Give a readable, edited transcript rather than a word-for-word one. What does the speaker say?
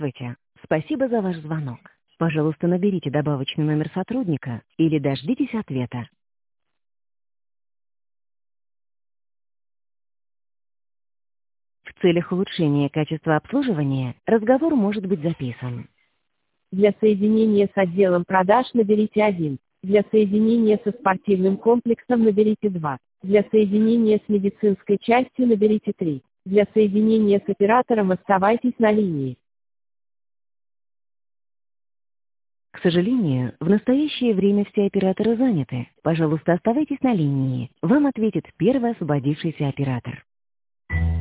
Здравствуйте. Спасибо за ваш звонок. Пожалуйста, наберите добавочный номер сотрудника или дождитесь ответа. В целях улучшения качества обслуживания разговор может быть записан. Для соединения с отделом продаж наберите 1. Для соединения со спортивным комплексом наберите 2. Для соединения с медицинской частью наберите 3. Для соединения с оператором оставайтесь на линии. К сожалению, в настоящее время все операторы заняты. Пожалуйста, оставайтесь на линии. Вам ответит первый освободившийся оператор.